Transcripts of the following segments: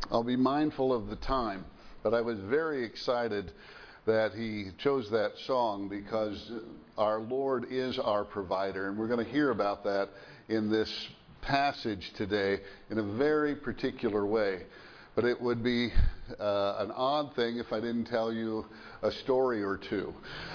I'll be mindful of the time, but I was very excited that he chose that song because our Lord is our provider, and we're going to hear about that in this passage today in a very particular way. But it would be an odd thing if I didn't tell you a story or two.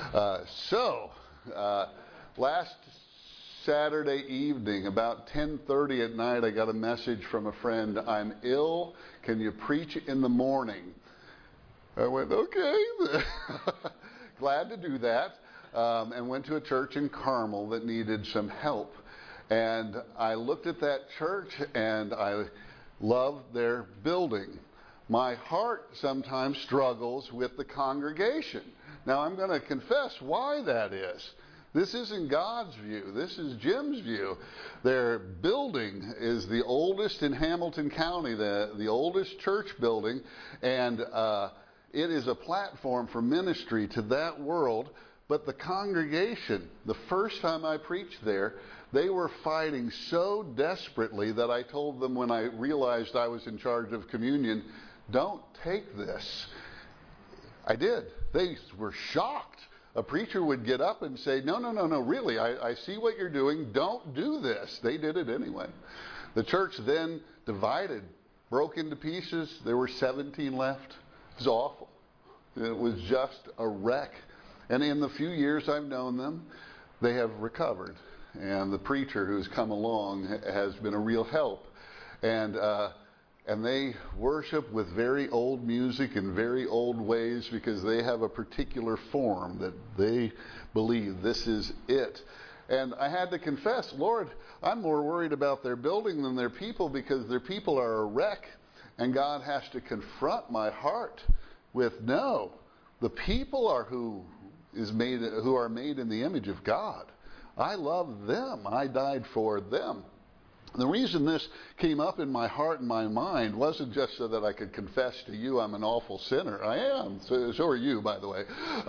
Last Saturday evening, about 10:30 at night, I got a message from a friend. I'm ill. Can you preach in the morning? I went, okay. Glad to do that. And went to a church in Carmel that needed some help. And I looked at that church and I loved their building. My heart sometimes struggles with the congregation. Now I'm going to confess why that is. This isn't God's view. This is Jim's view. Their building is the oldest in Hamilton County, the oldest church building, and it is a platform for ministry to that world. But the congregation, the first time I preached there, they were fighting so desperately that I told them when I realized I was in charge of communion, don't take this. I did. They were shocked. A preacher would get up and say, no, really, I see what you're doing. Don't do this. They did it anyway. The church then divided, broke into pieces. There were 17 left. It was awful. It was just a wreck. And in the few years I've known them, they have recovered. And the preacher who's come along has been a real help. And they worship with very old music in very old ways because they have a particular form that they believe this is it. And I had to confess, Lord, I'm more worried about their building than their people because their people are a wreck. And God has to confront my heart with, no, the people are who are made in the image of God. I love them. I died for them. The reason this came up in my heart and my mind wasn't just so that I could confess to you I'm an awful sinner. I am. So are you, by the way.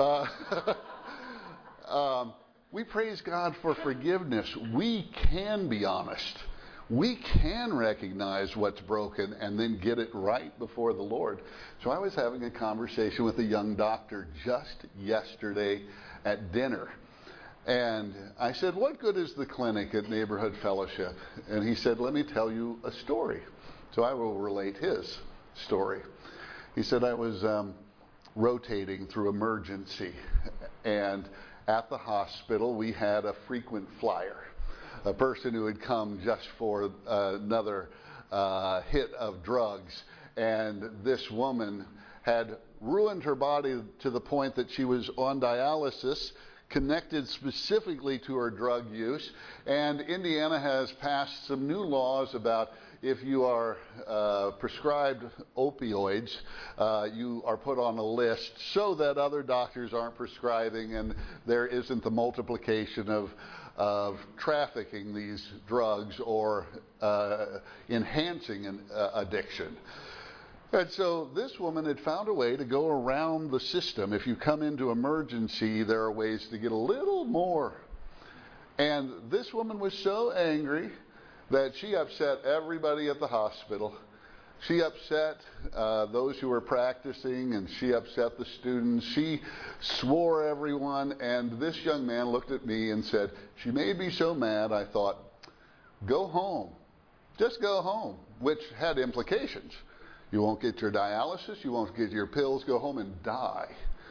We praise God for forgiveness. We can be honest. We can recognize what's broken and then get it right before the Lord. So I was having a conversation with a young doctor just yesterday at dinner. And I said, what good is the clinic at Neighborhood Fellowship? And he said, let me tell you a story. So I will relate his story. He said, I was rotating through emergency. And at the hospital, we had a frequent flyer. A person who had come just for another hit of drugs. And this woman had ruined her body to the point that she was on dialysis, connected specifically to her drug use. And Indiana has passed some new laws about if you are prescribed opioids, you are put on a list so that other doctors aren't prescribing and there isn't the multiplication of trafficking these drugs or enhancing an addiction. And so this woman had found a way to go around the system. If you come into emergency, there are ways to get a little more. And this woman was so angry that she upset everybody at the hospital. She upset those who were practicing, and she upset the students. She swore everyone, and this young man looked at me and said, she made me so mad, I thought, go home. Just go home, which had implications. You won't get your dialysis, you won't get your pills, go home and die.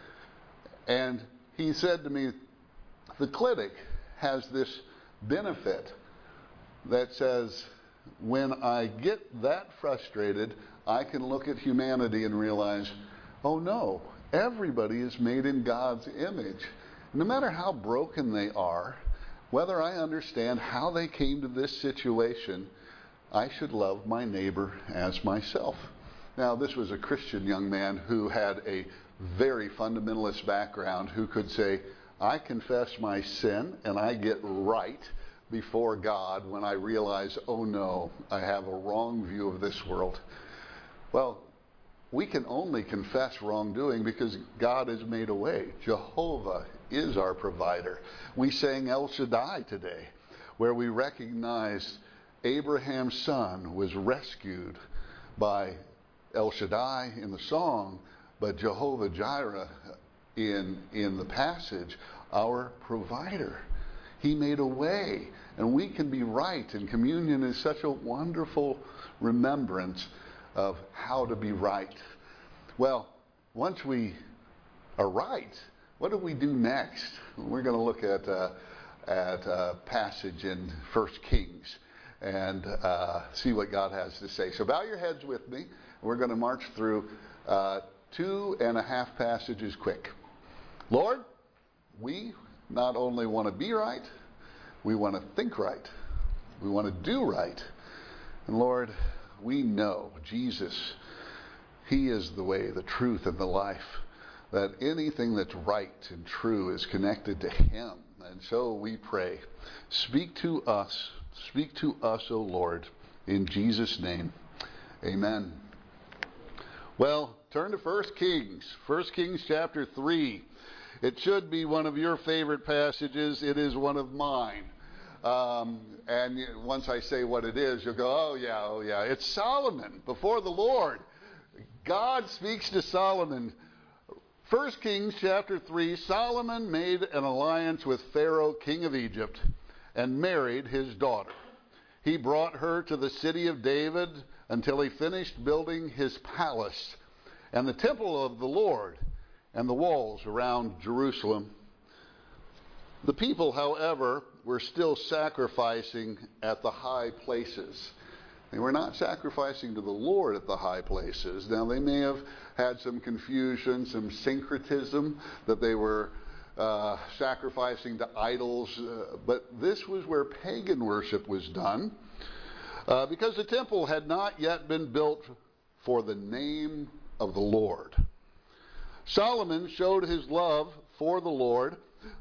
And he said to me, the clinic has this benefit that says, when I get that frustrated, I can look at humanity and realize, oh no, everybody is made in God's image. No matter how broken they are, whether I understand how they came to this situation, I should love my neighbor as myself. Now, this was a Christian young man who had a very fundamentalist background who could say, I confess my sin and I get right before God when I realize, oh no, I have a wrong view of this world. Well, we can only confess wrongdoing because God has made a way. Jehovah is our provider. We sang El Shaddai today, where we recognized Abraham's son was rescued by El Shaddai in the song, but Jehovah Jireh in the passage, our provider. He made a way, and we can be right. And communion is such a wonderful remembrance of how to be right. Well, once we are right, what do we do next? We're going to look at a passage in 1 Kings and see what God has to say. So bow your heads with me. We're going to march through 2.5 passages quick. Lord, we not only want to be right, we want to think right. We want to do right. And Lord, we know Jesus, He is the way, the truth, and the life. That anything that's right and true is connected to Him. And so we pray, speak to us, O Lord, in Jesus' name. Amen. Well, turn to 1 Kings. 1 Kings chapter 3. It should be one of your favorite passages. It is one of mine. And once I say what it is, you'll go, oh yeah. It's Solomon before the Lord. God speaks to Solomon. 1 Kings chapter 3, Solomon made an alliance with Pharaoh, king of Egypt, and married his daughter. He brought her to the city of David until he finished building his palace and the temple of the Lord and the walls around Jerusalem. The people, however, were still sacrificing at the high places. They were not sacrificing to the Lord at the high places. Now, they may have had some confusion, some syncretism, that they were sacrificing to idols, but this was where pagan worship was done, because the temple had not yet been built for the name of the Lord. Solomon showed his love for the Lord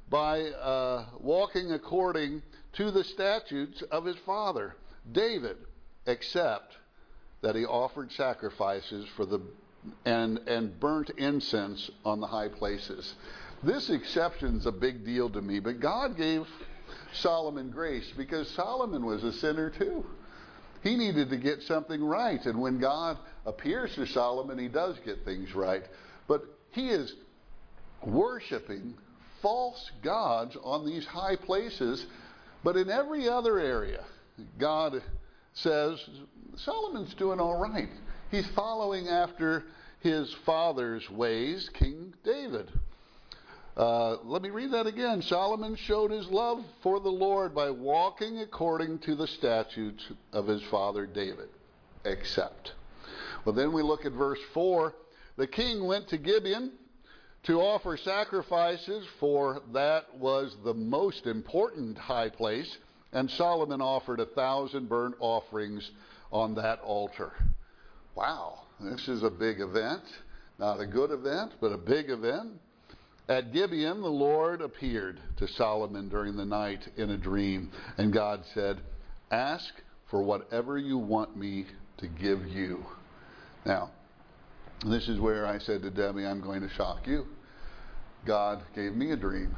by walking according to the statutes of his father, David, except that he offered sacrifices for and burnt incense on the high places. This exception's a big deal to me, but God gave Solomon grace because Solomon was a sinner too. He needed to get something right, and when God appears to Solomon, he does get things right. But he is worshiping false gods on these high places, but in every other area, God says, Solomon's doing all right. He's following after his father's ways, King David. Let me read that again. Solomon showed his love for the Lord by walking according to the statutes of his father David, except. Well, then we look at verse 4. The king went to Gibeon to offer sacrifices, for that was the most important high place, and Solomon offered 1,000 burnt offerings on that altar. Wow, this is a big event. Not a good event, but a big event. At Gibeon, the Lord appeared to Solomon during the night in a dream, and God said, ask for whatever you want me to give you. Now, this is where I said to Debbie, I'm going to shock you. God gave me a dream.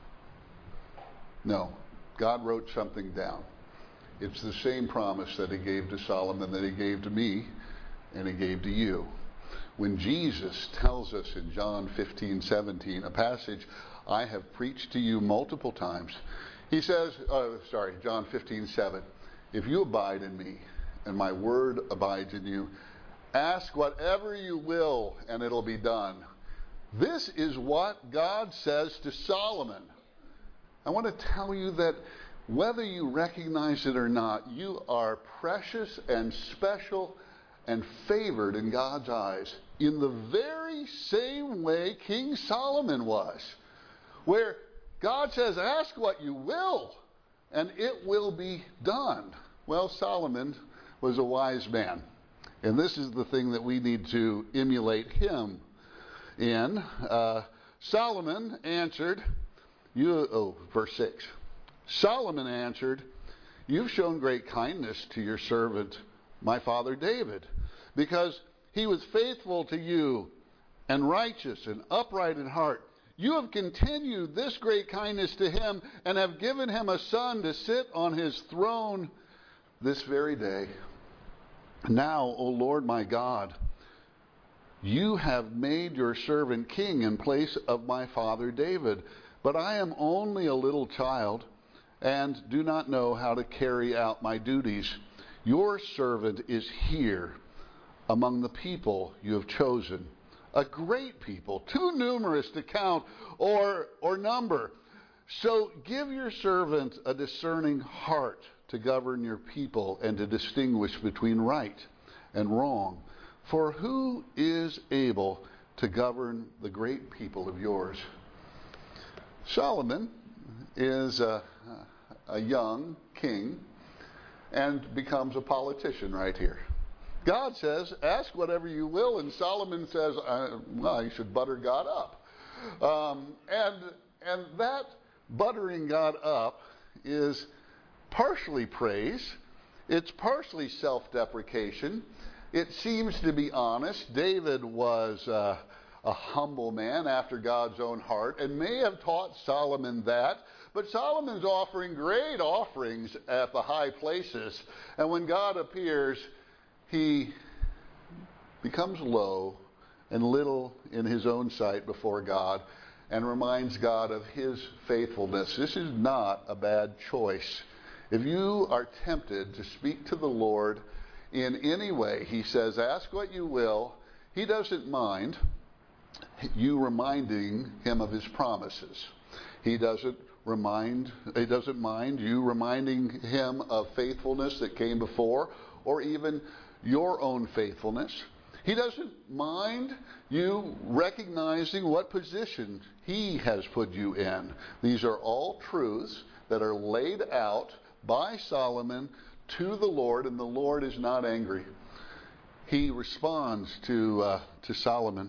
No, God wrote something down. It's the same promise that he gave to Solomon that he gave to me and he gave to you. When Jesus tells us in John 15:17, a passage I have preached to you multiple times, he says, John 15:7, if you abide in me and my word abides in you, ask whatever you will and it'll be done. This is what God says to Solomon. I want to tell you that whether you recognize it or not, you are precious and special and favored in God's eyes in the very same way King Solomon was, where God says, ask what you will and it will be done. Well, Solomon was a wise man, and this is the thing that we need to emulate him in. Solomon answered, verse 6. Solomon answered, you've shown great kindness to your servant, my father David, because he was faithful to you and righteous and upright in heart. You have continued this great kindness to him and have given him a son to sit on his throne this very day. Now, O Lord my God, You have made your servant king in place of my father David, but I am only a little child and do not know how to carry out my duties. Your servant is here among the people you have chosen, a great people, too numerous to count or number. So give your servant a discerning heart to govern your people and to distinguish between right and wrong. For who is able to govern the great people of yours? Solomon is a young king and becomes a politician right here. God says, ask whatever you will, and Solomon says, well, you should butter God up. And that buttering God up is partially praise. It's partially self-deprecation. It seems to be honest. David was a humble man after God's own heart and may have taught Solomon that. But Solomon's offering great offerings at the high places. And when God appears, he becomes low and little in his own sight before God and reminds God of his faithfulness. This is not a bad choice. If you are tempted to speak to the Lord in any way, he says, ask what you will. He doesn't mind you reminding him of his promises. He doesn't mind you reminding him of faithfulness that came before, or even your own faithfulness. He doesn't mind you recognizing what position he has put you in. These are all truths that are laid out by Solomon to the Lord, and the Lord is not angry. He responds to Solomon.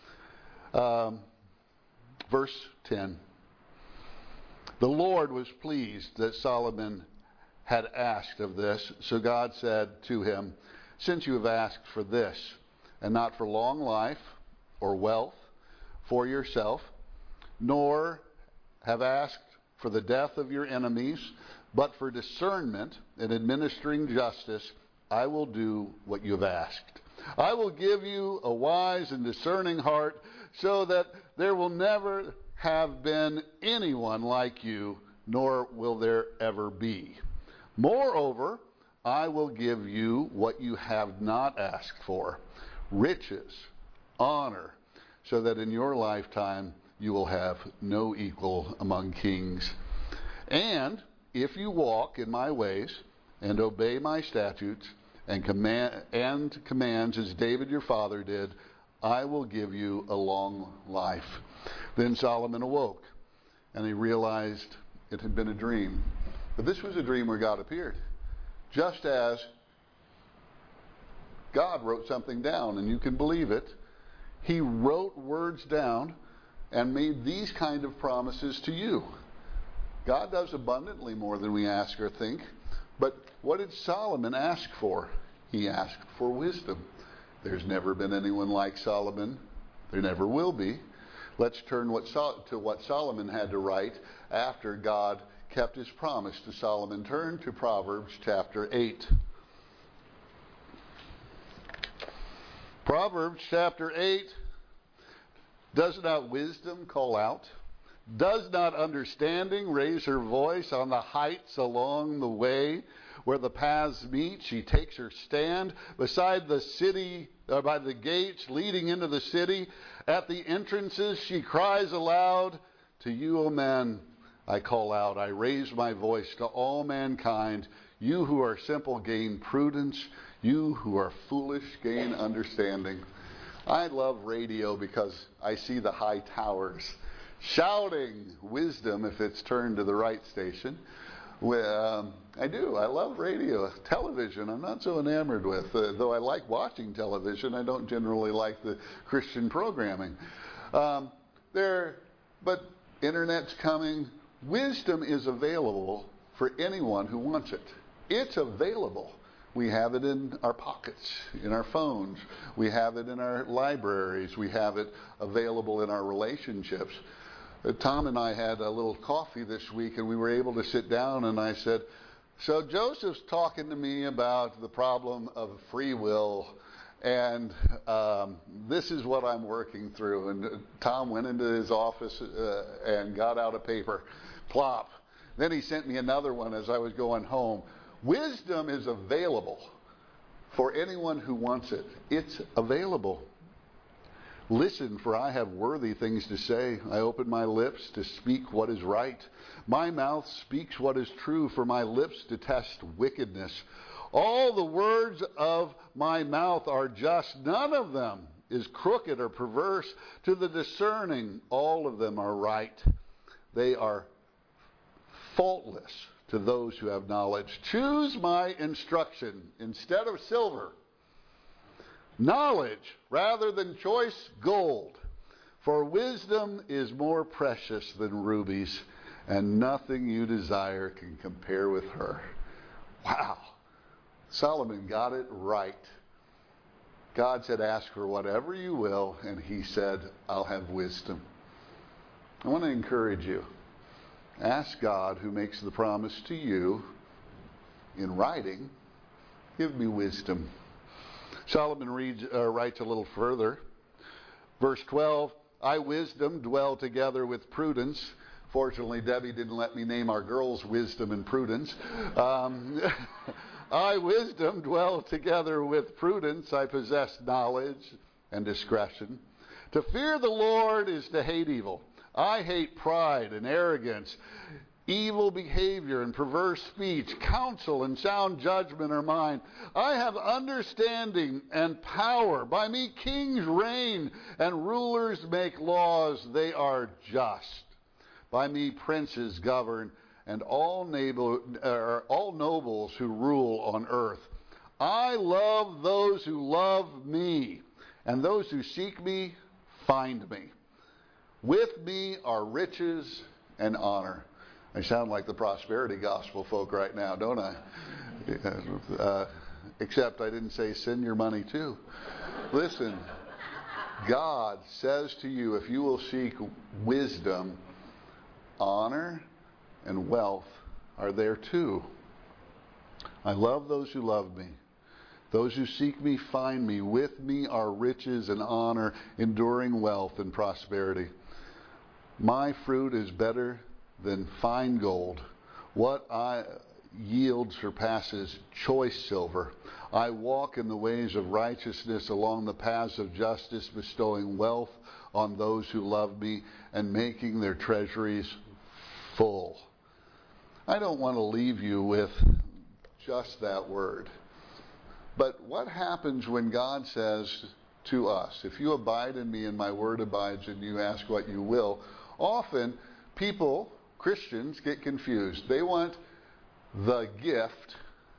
Verse 10. The Lord was pleased that Solomon had asked of this, so God said to him, since you have asked for this, and not for long life or wealth for yourself, nor have asked for the death of your enemies, but for discernment in administering justice, I will do what you have asked. I will give you a wise and discerning heart, so that there will never have been anyone like you, nor will there ever be. Moreover, I will give you what you have not asked for, riches, honor, so that in your lifetime you will have no equal among kings. And if you walk in my ways and obey my statutes and commands as David your father did, I will give you a long life. Then Solomon awoke, and he realized it had been a dream. But this was a dream where God appeared. Just as God wrote something down, and you can believe it, he wrote words down and made these kind of promises to you. God does abundantly more than we ask or think. But what did Solomon ask for? He asked for wisdom. There's never been anyone like Solomon. There never will be. Let's turn to what Solomon had to write after God kept his promise to Solomon. Turn to Proverbs chapter 8. Proverbs chapter 8. Does not wisdom call out? Does not understanding raise her voice on the heights along the way where the paths meet? She takes her stand beside the city, by the gates leading into the city. At the entrances she cries aloud, to you, O men, I call out. I raise my voice to all mankind. You who are simple gain prudence. You who are foolish gain understanding. I love radio because I see the high towers shouting wisdom if it's turned to the right station. I do. I love radio. Television I'm not so enamored with. Though I like watching television, I don't generally like the Christian programming. But internet's coming. Wisdom is available for anyone who wants it. It's available. We have it in our pockets, in our phones. We have it in our libraries. We have it available in our relationships. Tom and I had a little coffee this week, and we were able to sit down, and I said, so Joseph's talking to me about the problem of free will And this is what I'm working through. And Tom went into his office and got out a paper. Plop. Then he sent me another one as I was going home. Wisdom is available for anyone who wants it. It's available. Listen, for I have worthy things to say. I open my lips to speak what is right. My mouth speaks what is true, for my lips detest wickedness. All the words of my mouth are just. None of them is crooked or perverse. To the discerning, all of them are right. They are faultless to those who have knowledge. Choose my instruction instead of silver, knowledge rather than choice gold. For wisdom is more precious than rubies, and nothing you desire can compare with her. Wow. Solomon got it right. God said, ask for whatever you will, and he said, I'll have wisdom. I want to encourage you. Ask God, who makes the promise to you in writing, give me wisdom. Solomon writes a little further. Verse 12, I, wisdom, dwell together with prudence. Fortunately, Debbie didn't let me name our girls Wisdom and Prudence. I, wisdom, dwell together with prudence. I possess knowledge and discretion. To fear the Lord is to hate evil. I hate pride and arrogance, evil behavior and perverse speech. Counsel and sound judgment are mine. I have understanding and power. By me kings reign and rulers make laws. They are just. By me princes govern and all nobles who rule on earth. I love those who love me, and those who seek me find me. With me are riches and honor. I sound like the prosperity gospel folk right now, don't I? Except I didn't say send your money too. Listen, God says to you, if you will seek wisdom, honor and wealth are there too. I love those who love me. Those who seek me find me. With me are riches and honor, enduring wealth and prosperity. My fruit is better than fine gold. What I yield surpasses choice silver. I walk in the ways of righteousness along the paths of justice, bestowing wealth on those who love me and making their treasuries full. I don't want to leave you with just that word. But what happens when God says to us, if you abide in me and my word abides in you, ask what you will? Often people, Christians, get confused. They want the gift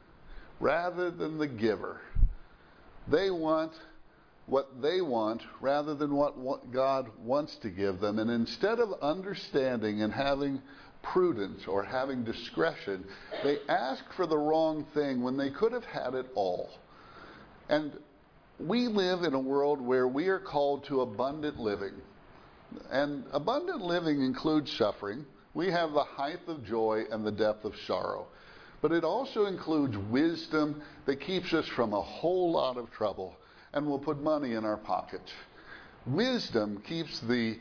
rather than the giver. They want what they want rather than what God wants to give them. And instead of understanding and having prudence or having discretion, they ask for the wrong thing when they could have had it all. And we live in a world where we are called to abundant living. And abundant living includes suffering. We have the height of joy and the depth of sorrow. But it also includes wisdom that keeps us from a whole lot of trouble and will put money in our pockets. Wisdom keeps the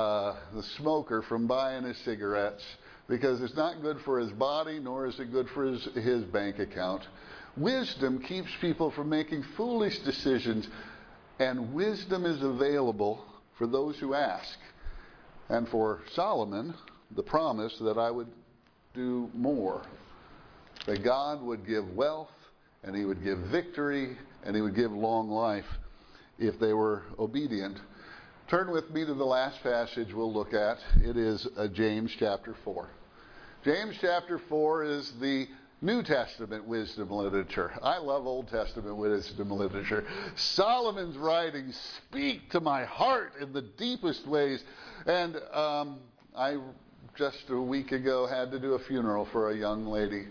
smoker from buying his cigarettes because it's not good for his body, nor is it good for his bank account. Wisdom keeps people from making foolish decisions, and wisdom is available for those who ask. And for Solomon, the promise that I would do more, that God would give wealth, and he would give victory, and he would give long life if they were obedient. Turn with me to the last passage we'll look at. It is James chapter 4. James chapter 4 is the New Testament wisdom literature. I love Old Testament wisdom literature. Solomon's writings speak to my heart in the deepest ways. And I just a week ago had to do a funeral for a young lady,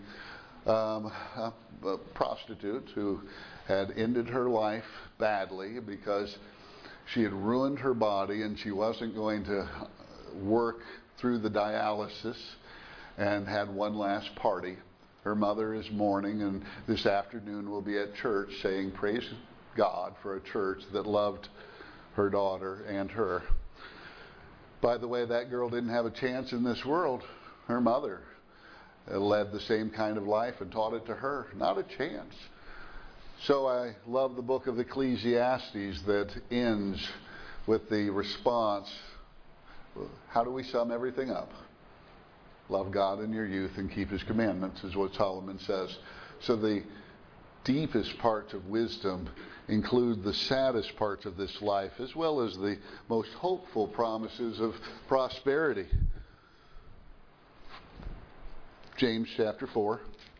a prostitute who had ended her life badly because she had ruined her body and she wasn't going to work through the dialysis, and had one last party. Her mother is mourning, and this afternoon we'll be at church saying praise God for a church that loved her daughter and her. By the way, that girl didn't have a chance in this world. Her mother led the same kind of life and taught it to her. Not a chance. So I love the book of Ecclesiastes that ends with the response, how do we sum everything up? Love God in your youth and keep His commandments, is what Solomon says. So the deepest parts of wisdom include the saddest parts of this life, as well as the most hopeful promises of prosperity. James chapter 4.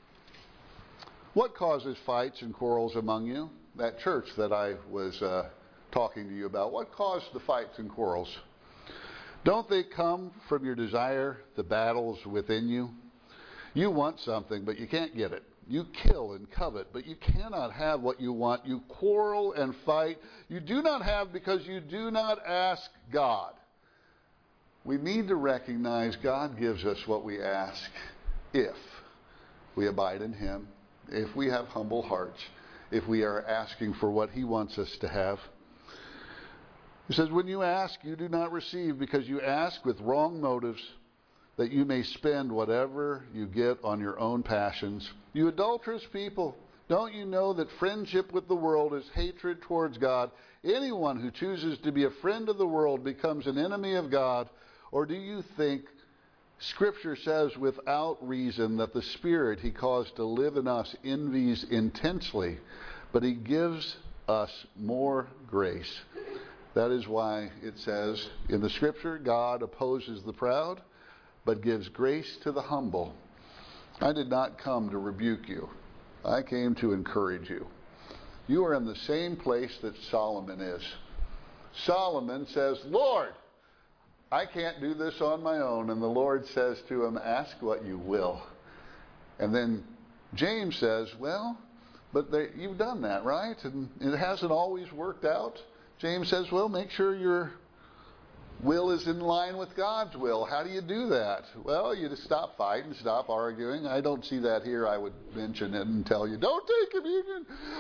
What causes fights and quarrels among you? That church that I was talking to you about, what caused the fights and quarrels? Don't they come from your desire, the battles within you? You want something, but you can't get it. You kill and covet, but you cannot have what you want. You quarrel and fight. You do not have because you do not ask God. We need to recognize God gives us what we ask if we abide in Him, if we have humble hearts, if we are asking for what He wants us to have. He says, when you ask, you do not receive because you ask with wrong motives, that you may spend whatever you get on your own passions. You adulterous people, don't you know that friendship with the world is hatred towards God? Anyone who chooses to be a friend of the world becomes an enemy of God. Or do you think Scripture says without reason that the Spirit He caused to live in us envies intensely, but He gives us more grace? That is why it says in the Scripture, God opposes the proud, but gives grace to the humble. I did not come to rebuke you. I came to encourage you. You are in the same place that Solomon is. Solomon says, Lord, I can't do this on my own. And the Lord says to him, ask what you will. And then James says, well, but you've done that, right? And it hasn't always worked out. James says, well, make sure your will is in line with God's will. How do you do that? Well, you just stop fighting, stop arguing. I don't see that here. I would mention it and tell you, don't take communion.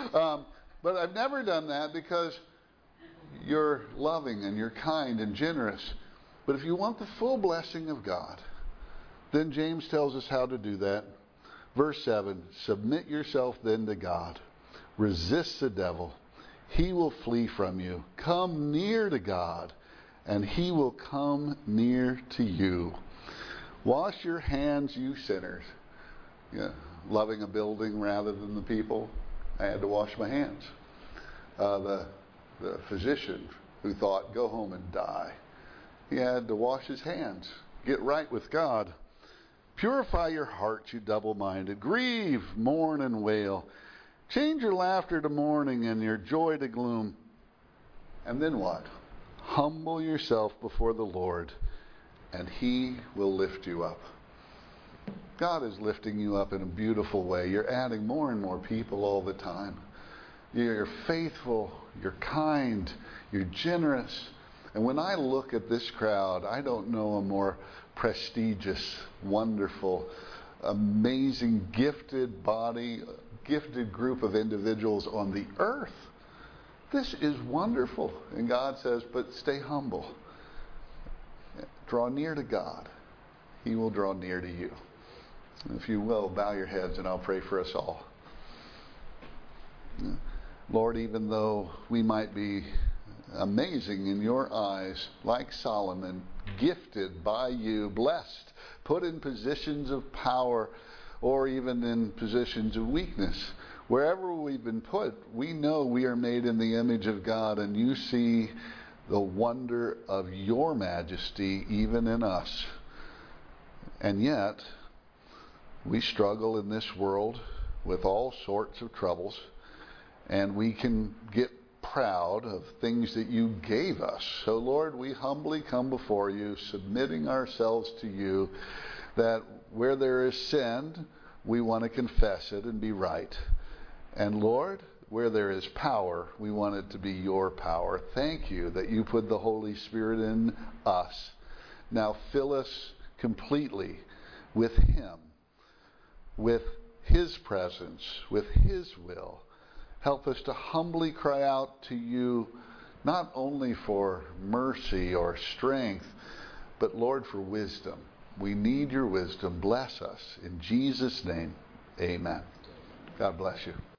But I've never done that because you're loving and you're kind and generous. But if you want the full blessing of God, then James tells us how to do that. Verse 7, submit yourself then to God. Resist the devil. He will flee from you. Come near to God, and He will come near to you. Wash your hands, you sinners. Yeah, loving a building rather than the people. I had to wash my hands. The physician who thought, go home and die. He had to wash his hands. Get right with God. Purify your hearts, you double-minded. Grieve, mourn, and wail. Change your laughter to mourning and your joy to gloom. And then what? Humble yourself before the Lord, and He will lift you up. God is lifting you up in a beautiful way. You're adding more and more people all the time. You're faithful, you're kind, you're generous. And when I look at this crowd, I don't know a more prestigious, wonderful, amazing, gifted body, gifted group of individuals on the earth. This is wonderful. And God says, but stay humble. Draw near to God. He will draw near to you. If you will, bow your heads and I'll pray for us all. Lord, even though we might be amazing in your eyes, like Solomon, gifted by you, blessed, put in positions of power, or even in positions of weakness, wherever we've been put, we know we are made in the image of God, and you see the wonder of your majesty even in us. And yet, we struggle in this world with all sorts of troubles, and we can get proud of things that you gave us. So, Lord, we humbly come before you, submitting ourselves to you, that where there is sin, we want to confess it and be right. And Lord, where there is power, we want it to be your power. Thank you that you put the Holy Spirit in us. Now fill us completely with Him, with His presence, with His will, Help us to humbly cry out to you, not only for mercy or strength, but Lord, for wisdom. We need your wisdom. Bless us. In Jesus' name, amen. God bless you.